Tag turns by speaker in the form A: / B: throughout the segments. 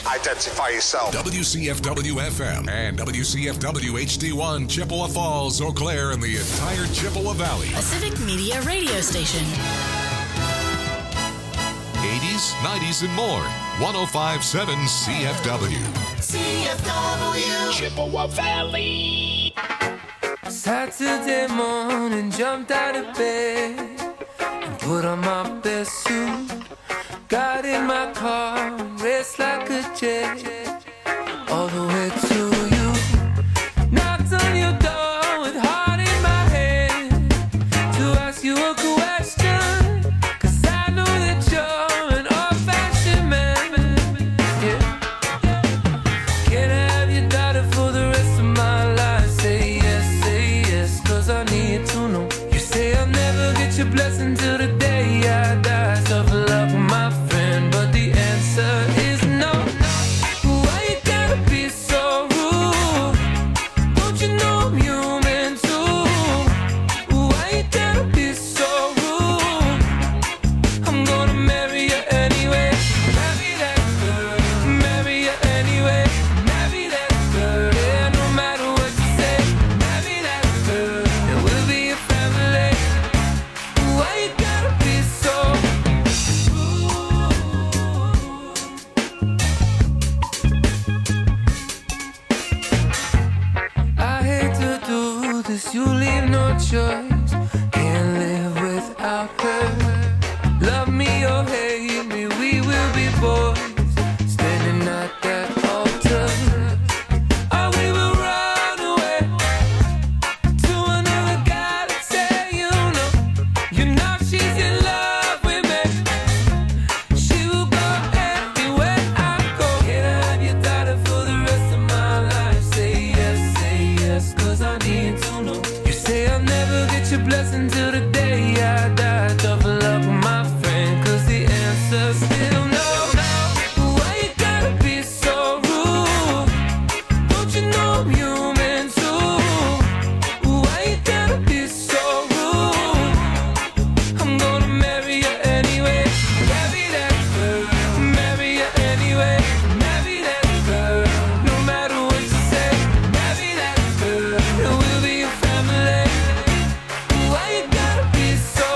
A: Identify yourself.
B: WCFW-FM and WCFW-HD1, Chippewa Falls, Eau Claire, and the entire Chippewa Valley.
C: A civic media radio station.
B: 80s, 90s, and more. 105.7 CFW.
D: CFW. Chippewa Valley.
E: Saturday morning, jumped out of bed and put on my best suit. Got in my car, raced like a jet all the way to you. Knocked on your door with heart in my hand to ask you a question, 'cause I know that you're an old-fashioned man. Yeah. Can I have your daughter for the rest of my life? Say yes, 'cause I need to know. You say I'll never get your blessing till the day I die. Tough luck, my friend, but the answer is no. Why you gotta be so rude? Don't you know I'm human too? Why you gotta be so rude? I'm gonna marry you anyway. Marry that girl. Marry you anyway. Marry that girl. Yeah, no matter what you say. Marry that girl. And we'll be a family. Why you gotta be so I hate to do this, you leave no choice. Can't live without her. Love me or hate me, we will be boys. Standing at that altar. Or we will run away to another guy that say you know she's in love with me. She will go anywhere I go. Can I have your daughter for the rest of my life? Say yes, 'cause I need to know. You say I'll never get your blessing till the day I die. Tough luck, my friend, 'cause the answer's still no. Why you gotta be so rude? Don't you know I'm human too? Why you gotta be so rude? I'm gonna marry you anyway. Marry that girl. Marry you anyway. Marry that girl. No matter what you say. Marry that girl. And we'll be a family. Why you gotta be so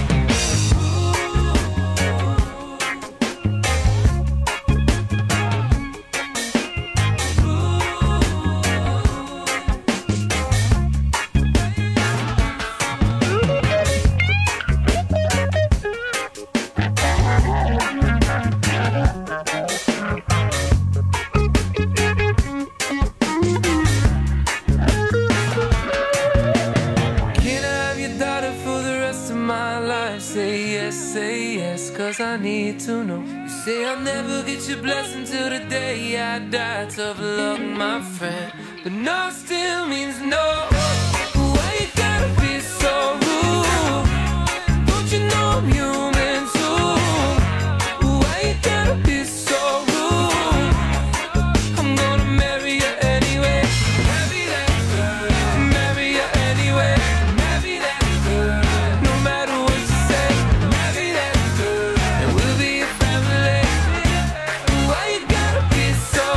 E: Can I have your daughter for the rest of my life? Say yes, 'cause I need to know. You say I'll never get your blessing till the day I die. Tough luck, my friend, but no still means no. Why you gotta be so rude? Don't you know I'm human too? Why you gotta be so rude? I'm gonna marry you anyway. Marry that girl. Marry you anyway. Marry that girl. No matter what you say. Marry that girl. And we'll be a family. Why you gotta be so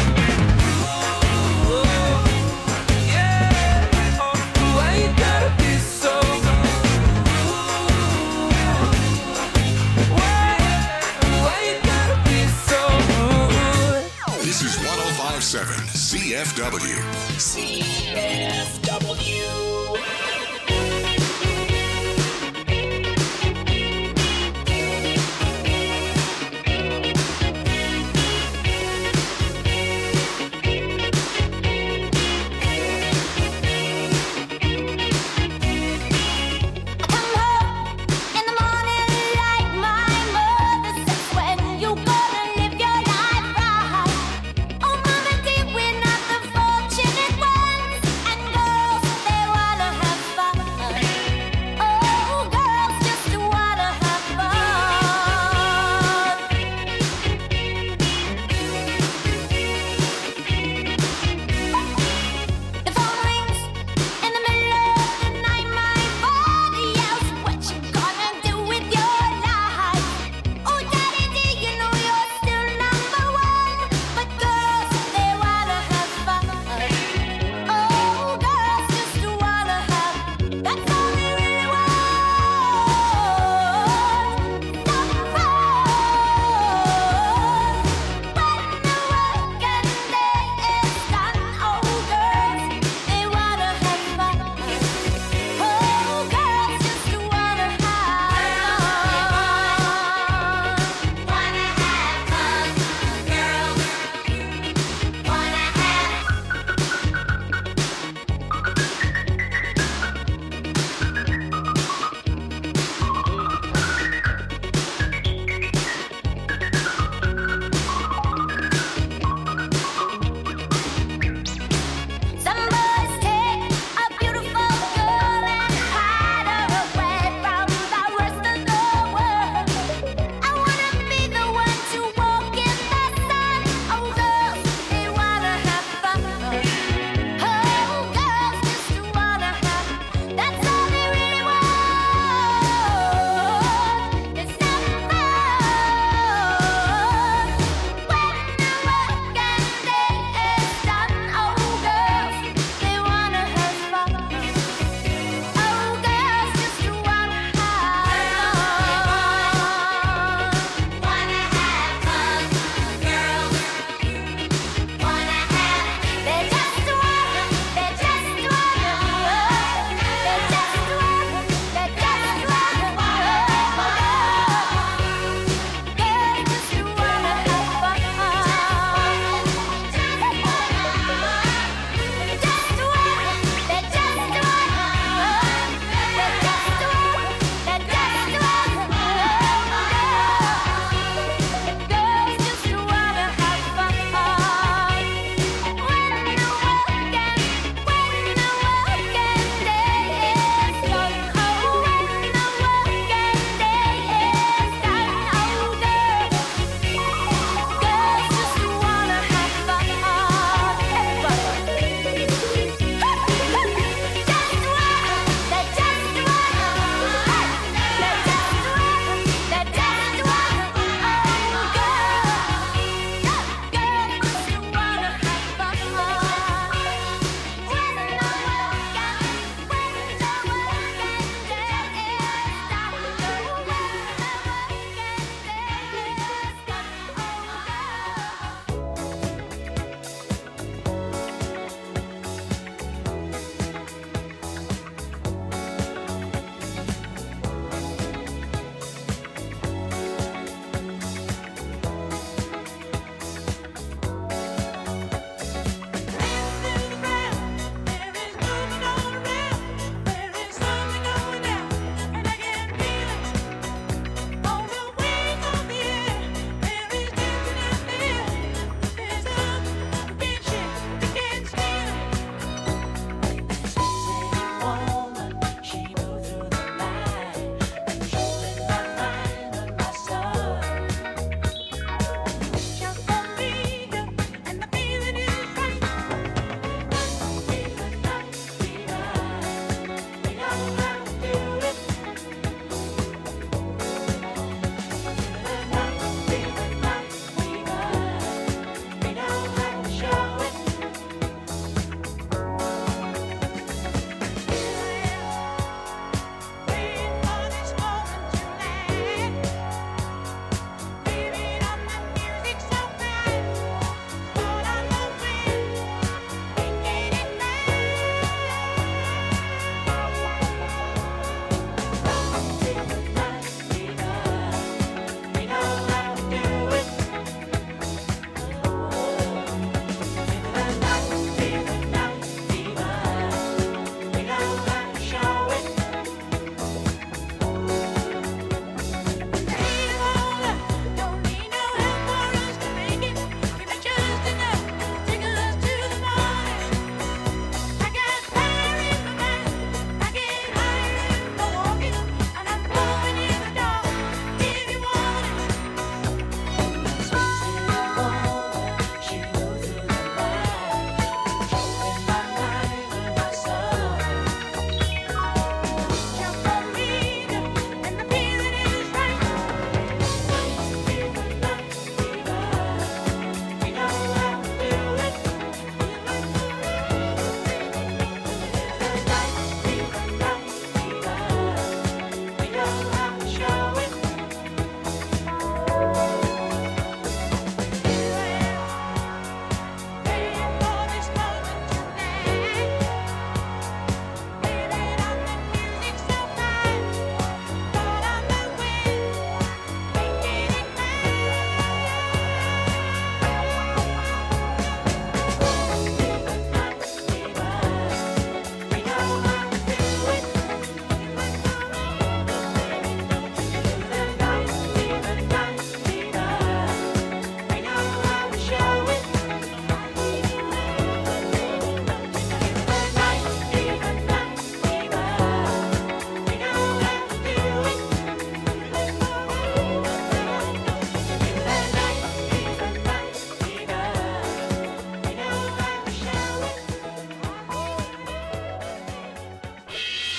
E: yeah. Why you gotta be so Why you gotta be so rude?
B: This is 105.7 CFW.
D: CFW.
F: Come home in the morning like my mother says. When you gonna live your life right? Oh, mama, dear, we're not the fortunate ones. And girls, they wanna have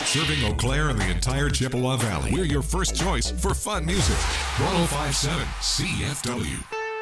B: Serving Eau Claire and the entire Chippewa Valley. We're your first choice for fun music. 105.7 CFW.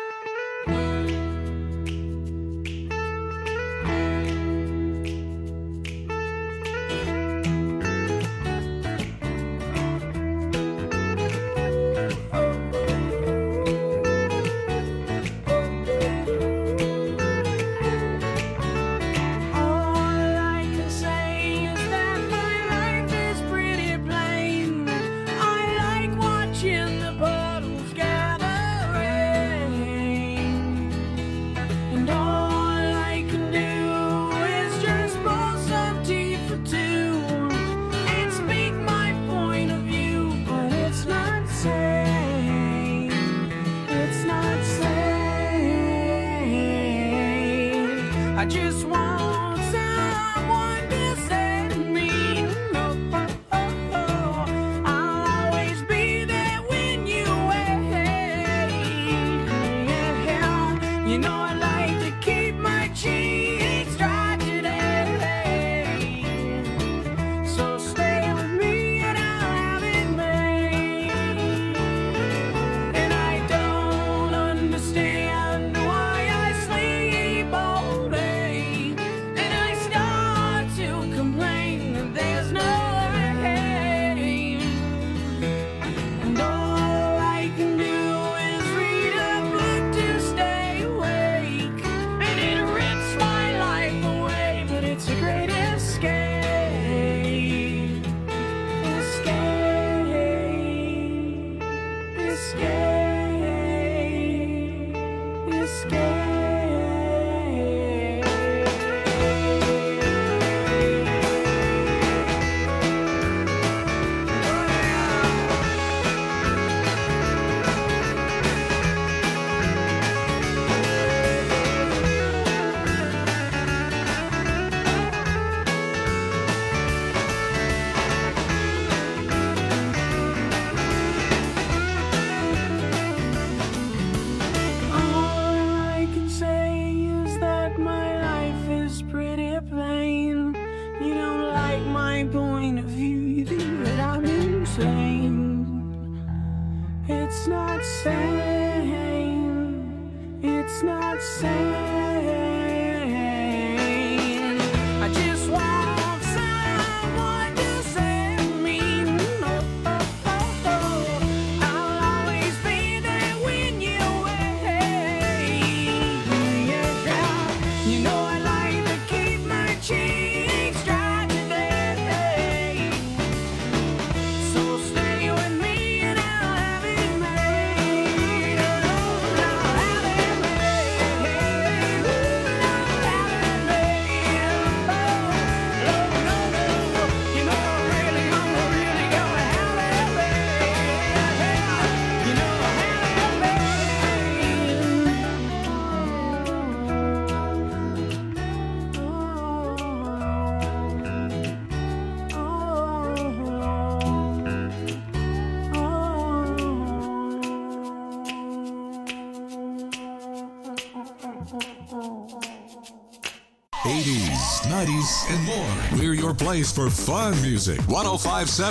B: And more. We're your place for fun music. 105.7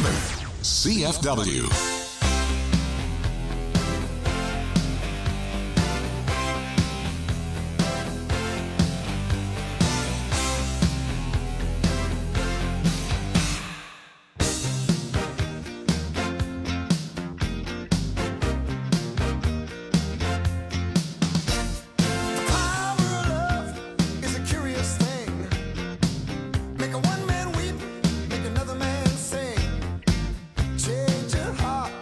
B: CFW.
A: Make a one man weep, make another man sing. Change your heart.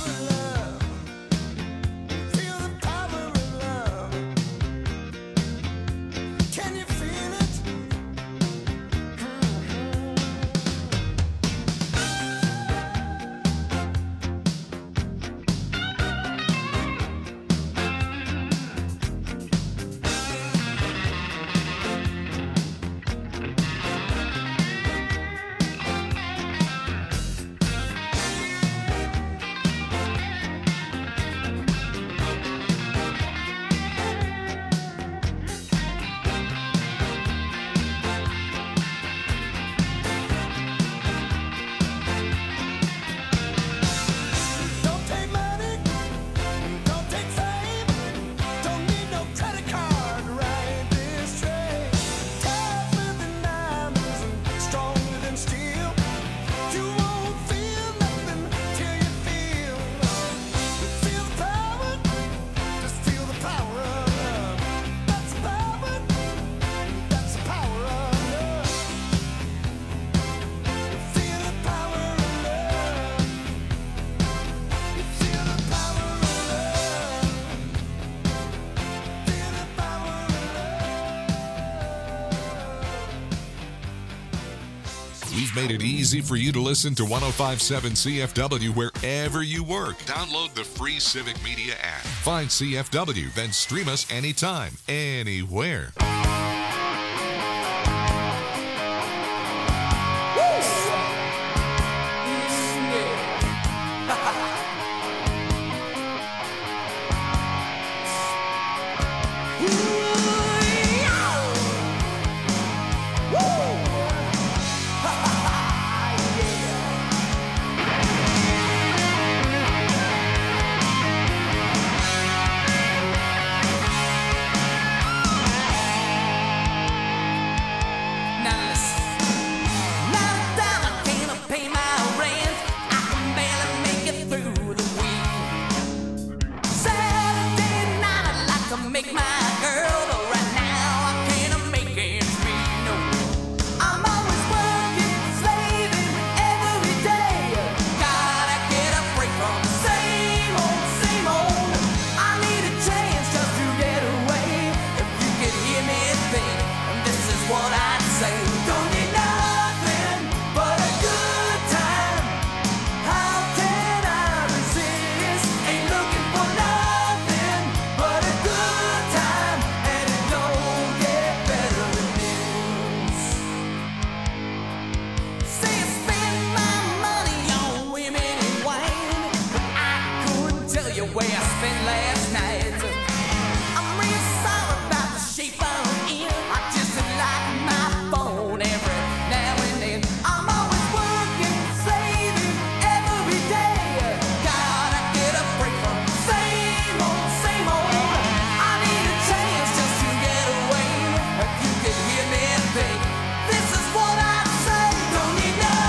B: We've made it easy for you to listen to 105.7 CFW wherever you work. Download the free Civic Media app. Find CFW, then stream us anytime, anywhere.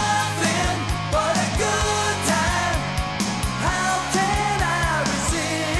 E: How can I resist?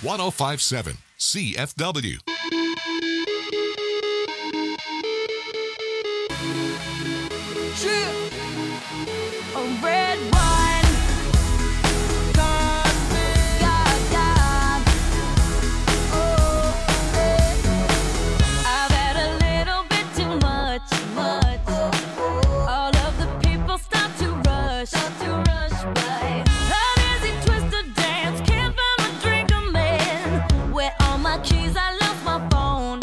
B: 1057 CFW.
F: A red wine, God, God. Oh, I've had a little bit too much. All of the people start to rush by. An easy twist to dance, can't find my drink, I'm in. Where all my keys, I lost my phone.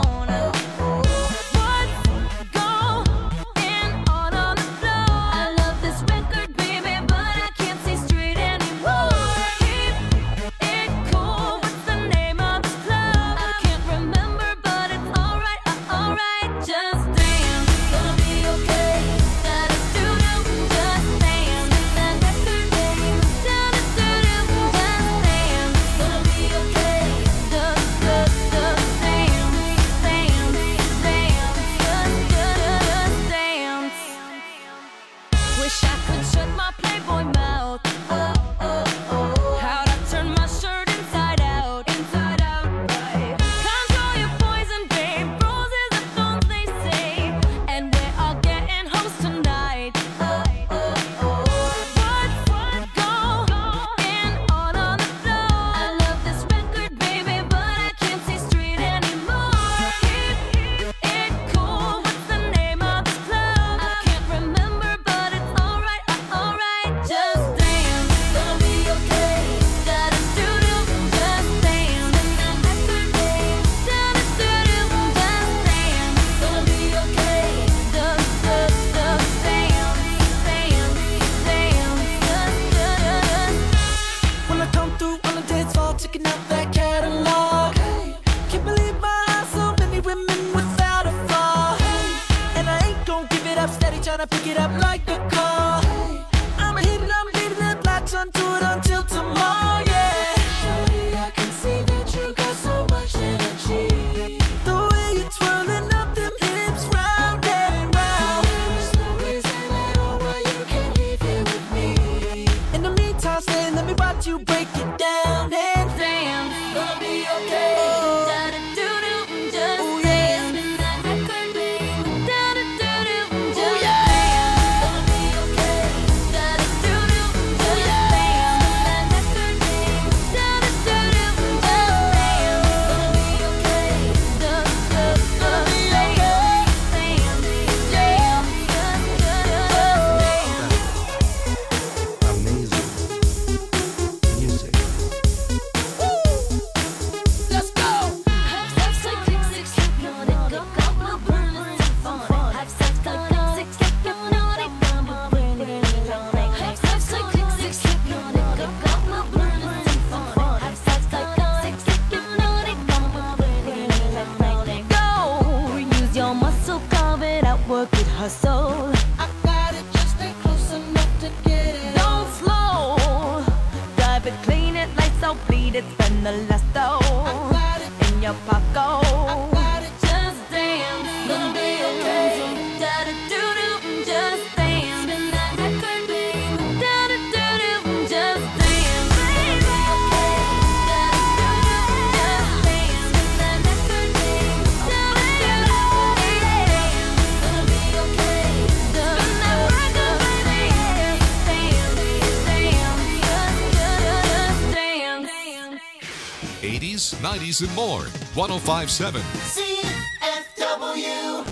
B: And more. 1057
D: CFW.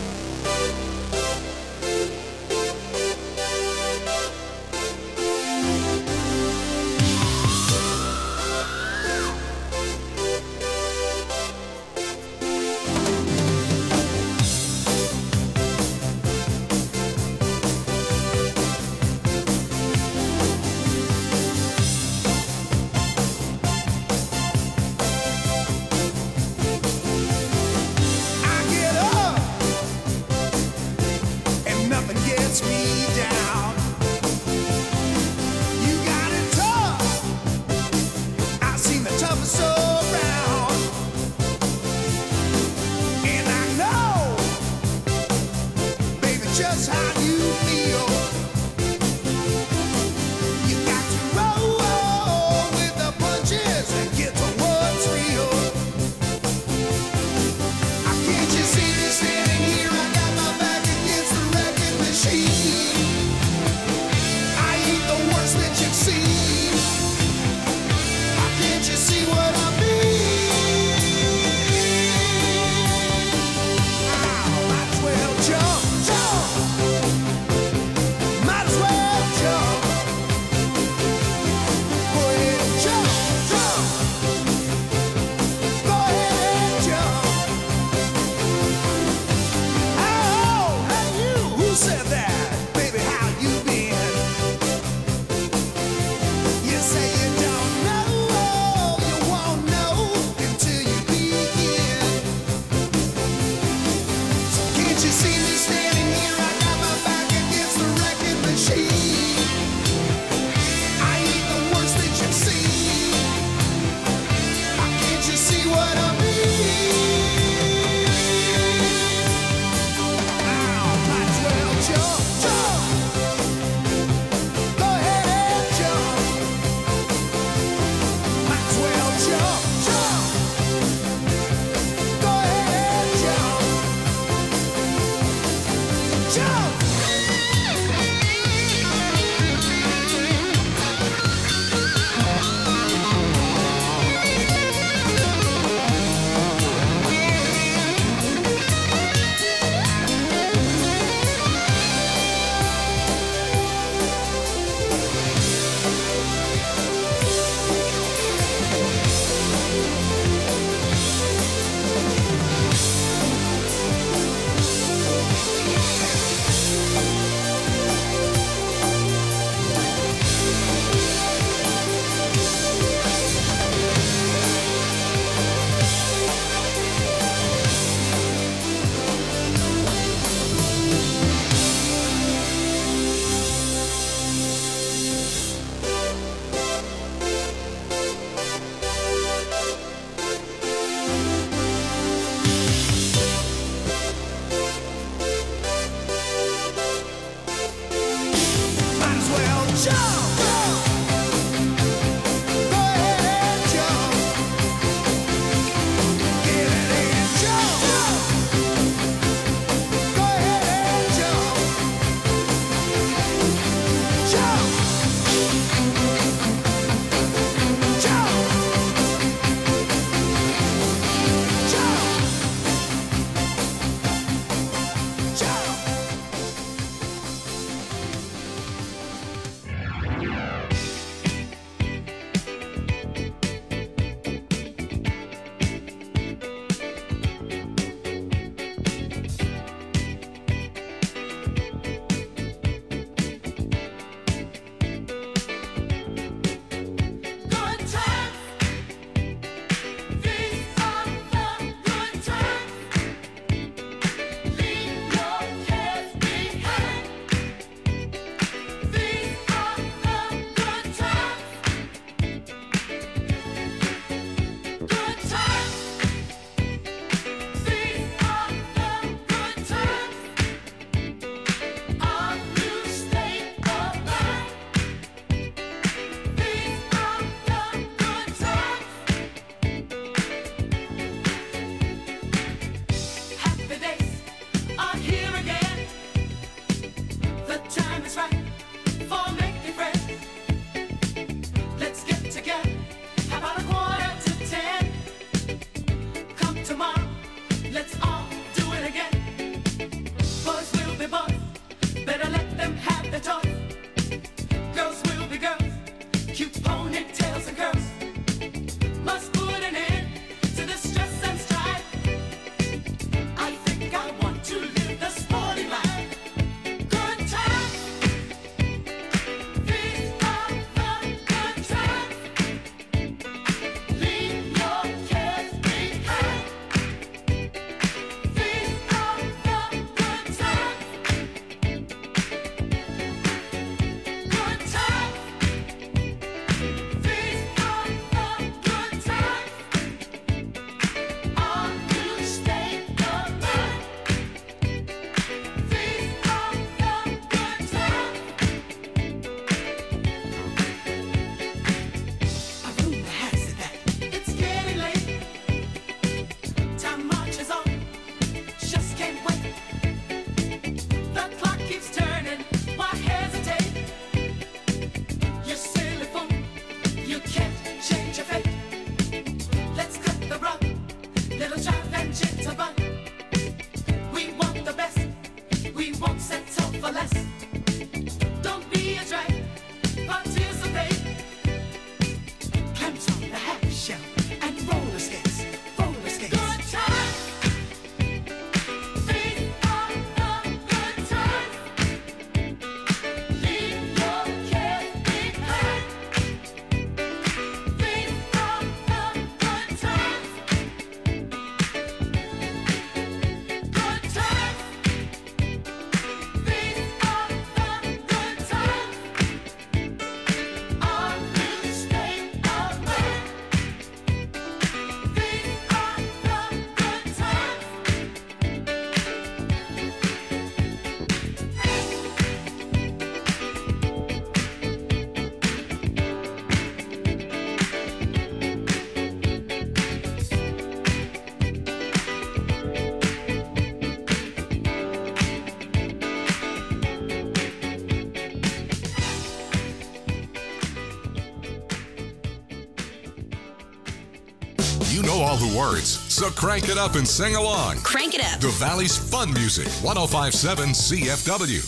B: You know all the words, so crank it up and sing along.
C: Crank it up.
B: The Valley's fun music, 105.7 CFW.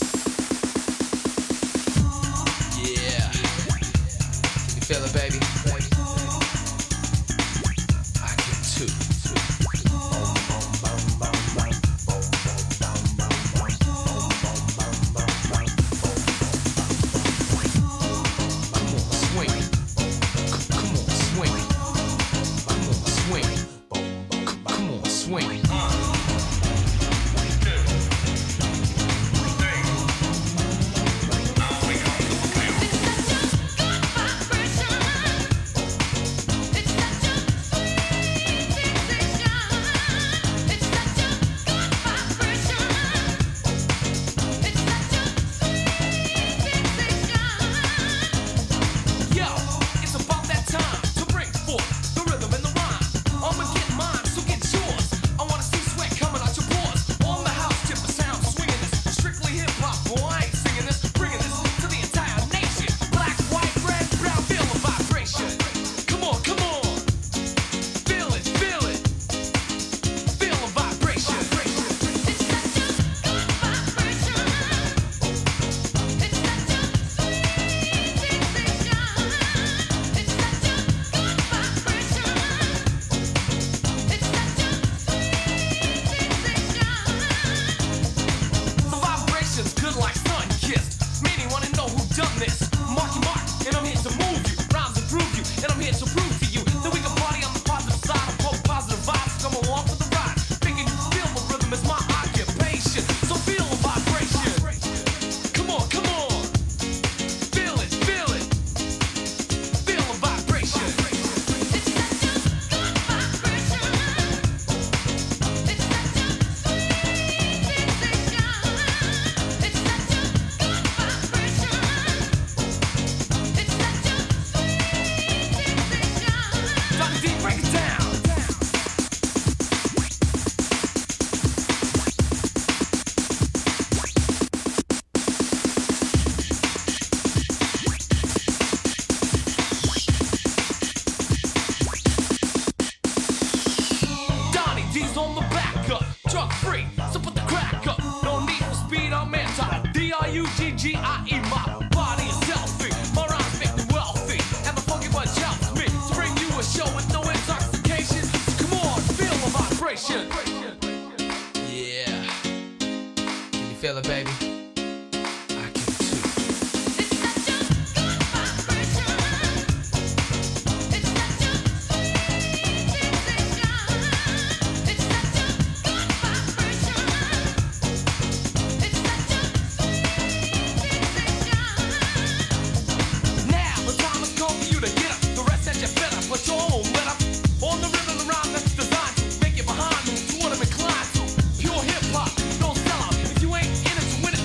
E: Yeah. Can you feel it, baby? I can too. Feel it, baby. I can too.
F: It's such a good vibration. It's such a sweet sensation. It's such a good vibration. It's such a sweet sensation.
E: Now the time has come for you to get up. The rest that you better put your own let up on the rhythm around that's designed to make it behind you to what I'm inclined to. Pure hip hop, no sellout. If you ain't in it to win it,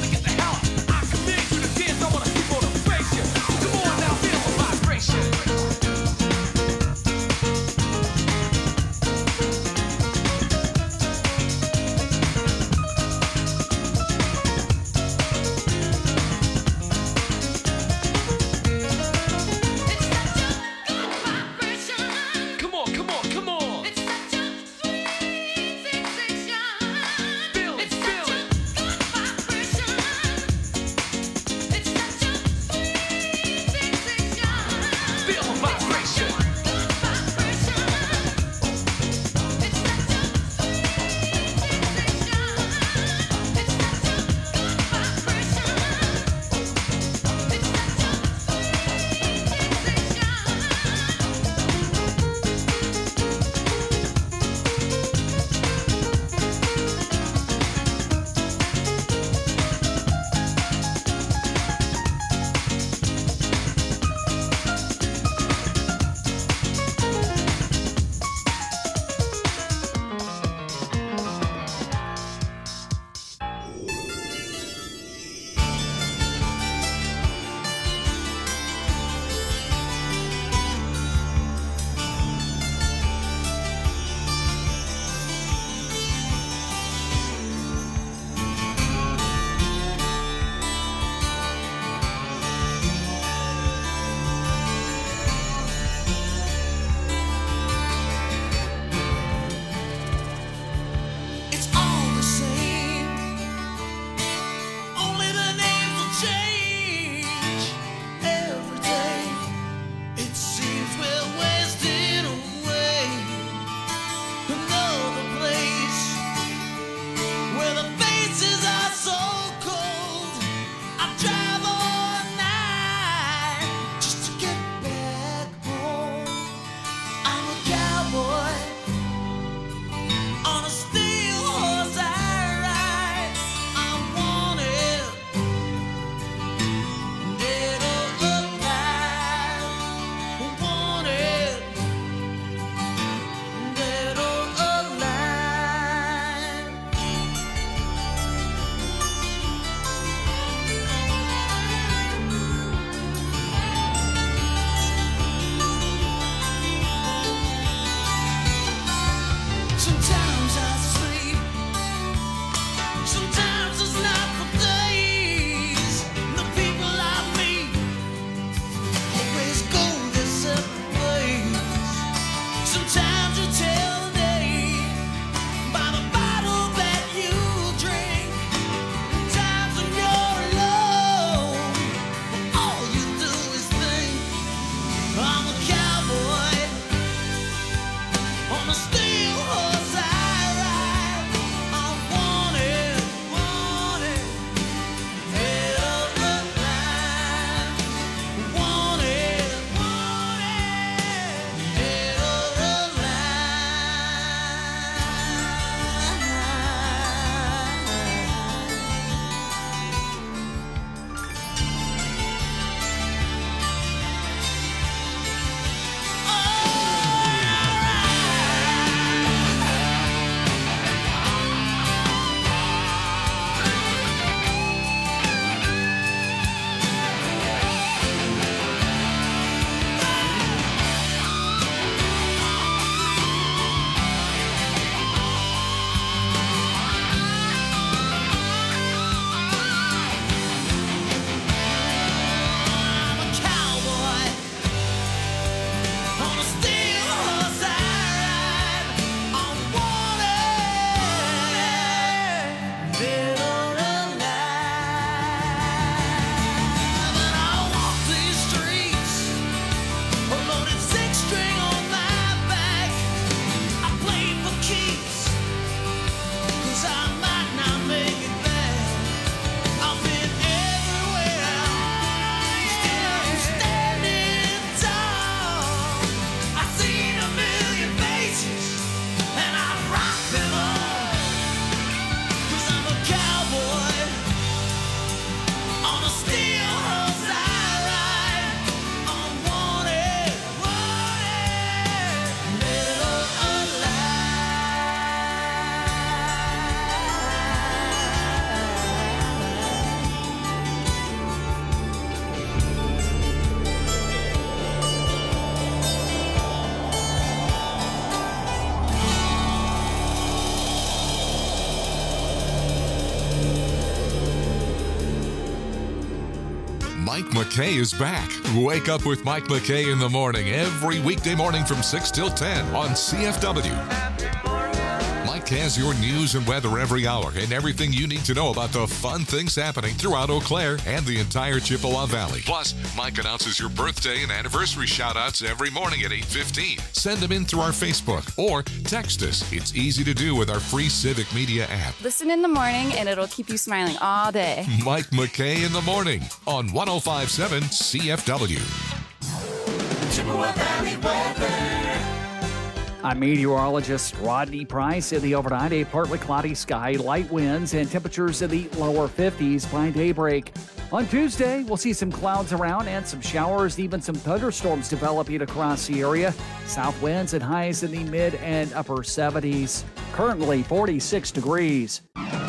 B: Mike McKay is back. Wake up with Mike McKay in the morning every weekday morning from 6 till 10 on CFW. Mike has your news and weather every hour and everything you need to know about the fun things happening throughout Eau Claire and the entire Chippewa Valley. Plus, Mike announces your birthday and anniversary shout-outs every morning at 8:15. Send them in through our Facebook or text us. It's easy to do with our free Civic Media app.
A: Listen in the morning and it'll keep you smiling all day.
B: Mike McKay in the morning on 105.7 CFW.
D: Chippewa Valley weather.
G: I'm meteorologist Rodney Price. In the overnight, a partly cloudy sky, light winds, and temperatures in the lower 50s by daybreak. On Tuesday, we'll see some clouds around and some showers, even some thunderstorms developing across the area. South winds and highs in the mid and upper 70s. Currently 46 degrees.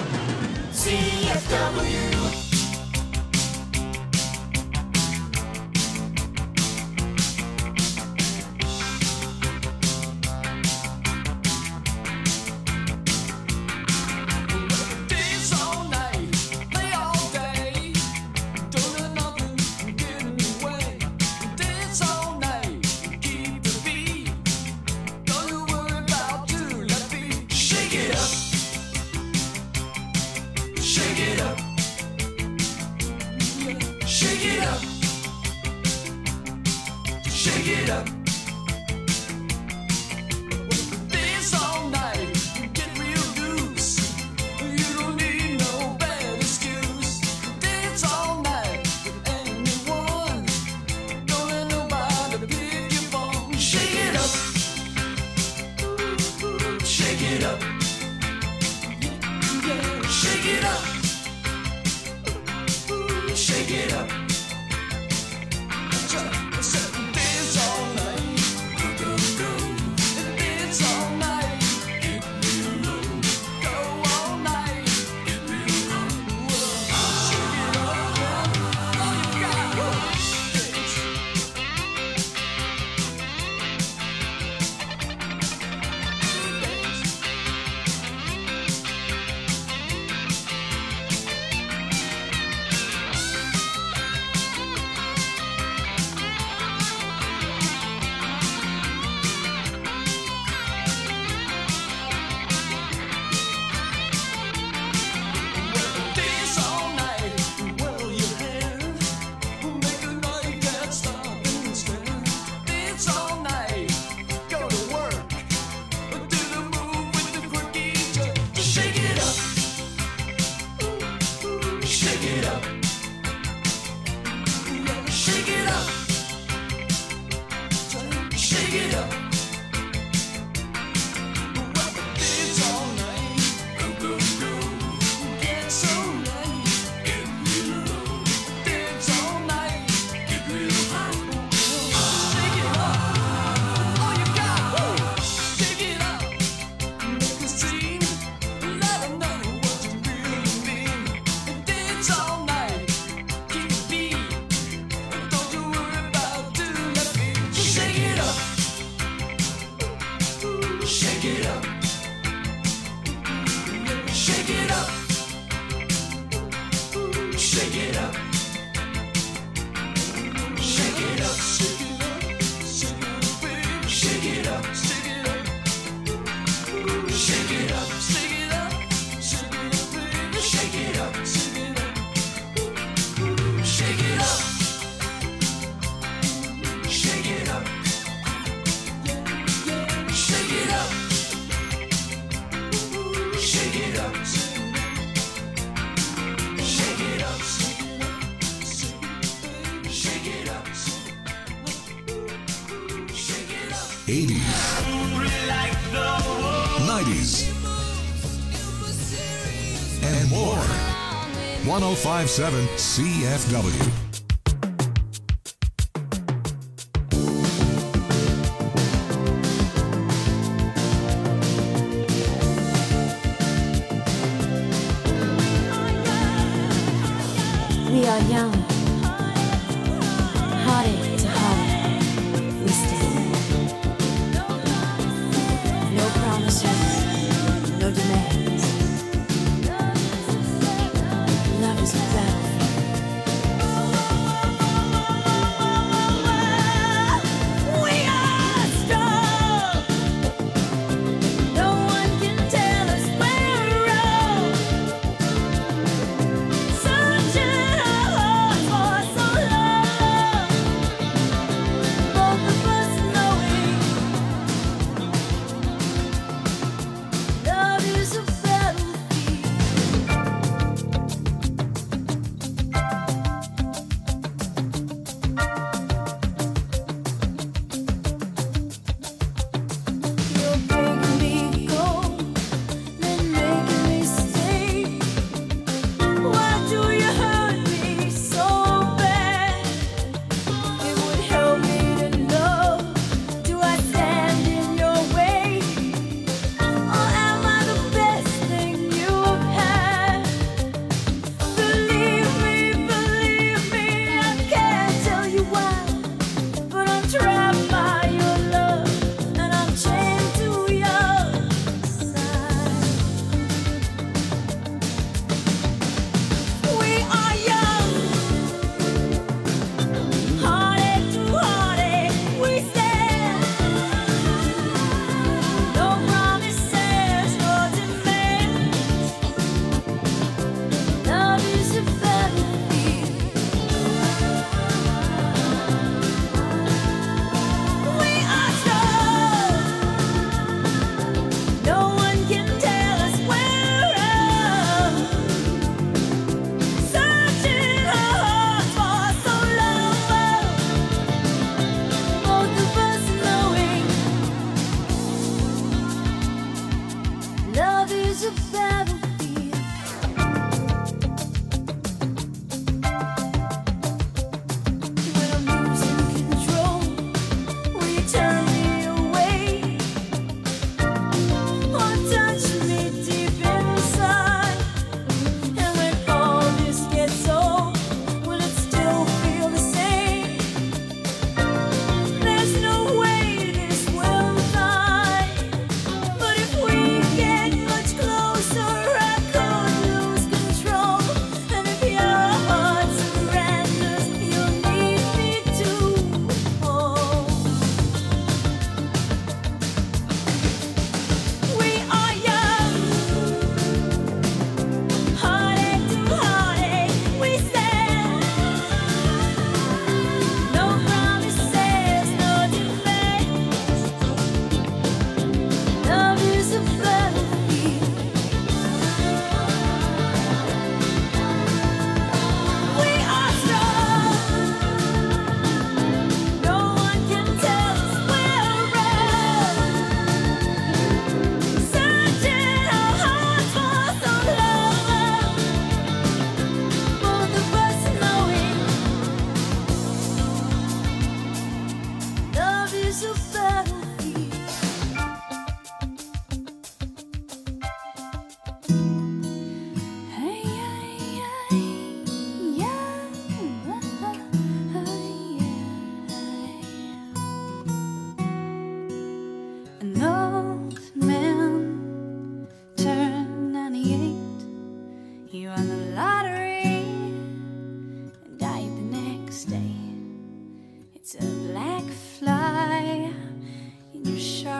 D: CFW.
B: And more. 105.7 CFW.
H: We are young, heartache to heart, we stand. No promises, no demands. Love is a battlefield.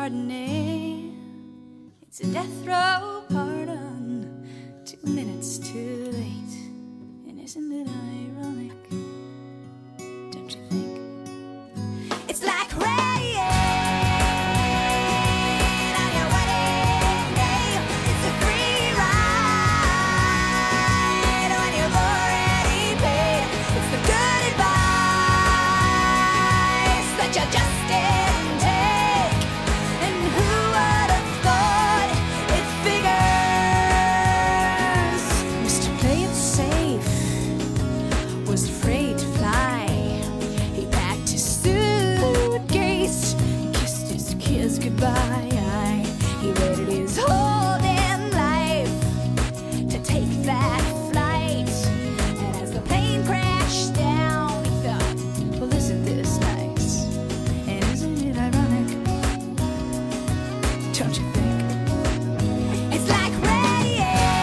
F: Chardonnay. It's a death row pardon, 2 minutes too late. And isn't it ironic? Don't you think? It's like rain on your wedding day. It's a free ride when you've already paid. It's the good advice that you just didn't take. And who would have thought it figures? Mr. Play It Safe was afraid to fly. He packed his suitcase, kissed his kids goodbye. He waited his whole damn life to take that flight. And as the plane crashed down, he thought, well, isn't this nice? And isn't it ironic? Don't you think? It's like rain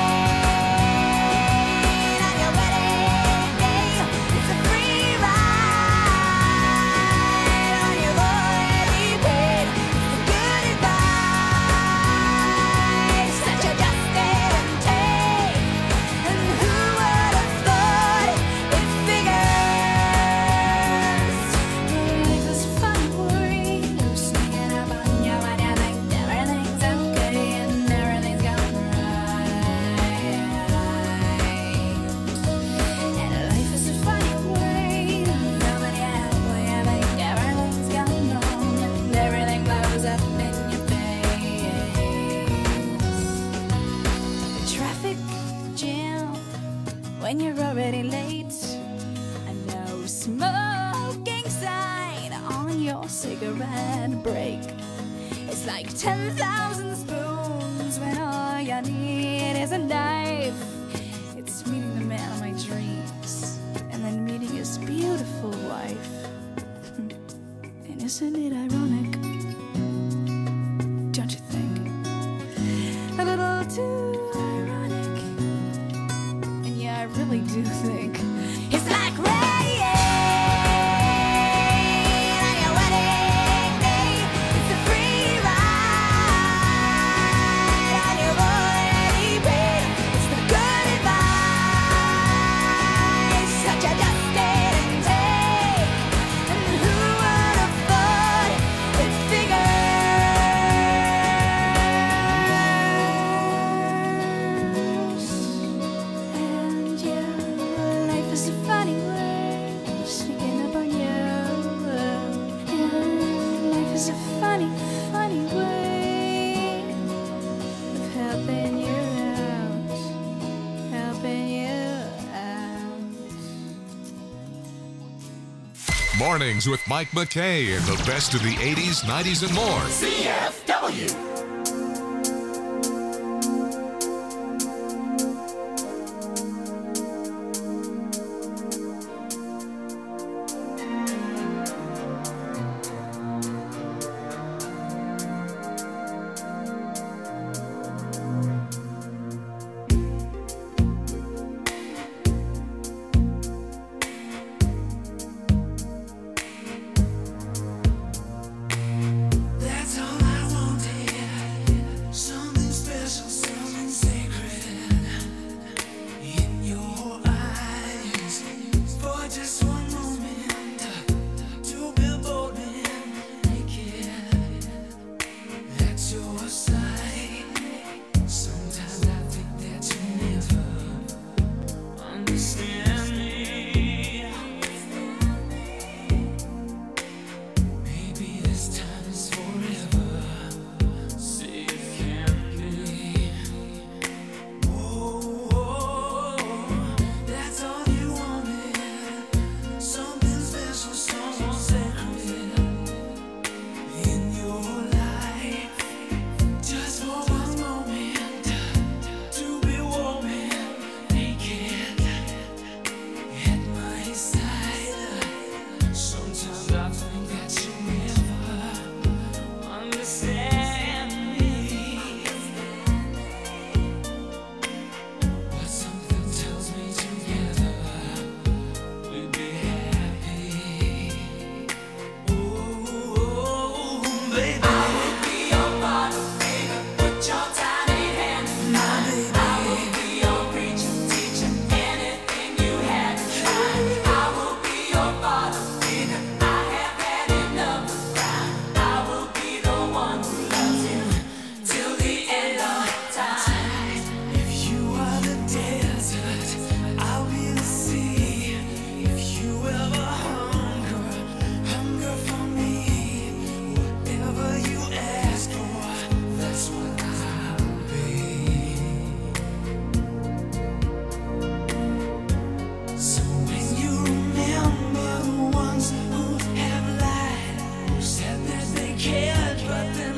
F: on your wedding day. It's a free ride when you've already paid. It's the good advice that you just didn't take. And who would have thought it figures? Life is a funny worry, you're sneaking up on you when you think everything's okay and everything's going right. And life is a funny worry, nobody out when you think everything's going wrong and everything blows up in your face. The traffic jam when you're already late. A no smoking sign on your cigarette break. It's like 10,000 spoons when all you need is a knife. It's meeting the man of my dreams and then meeting his beautiful wife. And isn't it ironic? Don't you think? A little too ironic. And yeah, I really do think it's like rain on your wedding day. It's a free ride and you've already paid. It's the good advice that you just didn't take. And who would have thought it figures? And yeah, life is a funny way sneaking up on you. And life is a funny, funny way of helping you out, helping you out.
B: Mornings with Mike McKay and the best of the 80s, 90s, and more.
D: CFW.
E: That's all I wanted. but then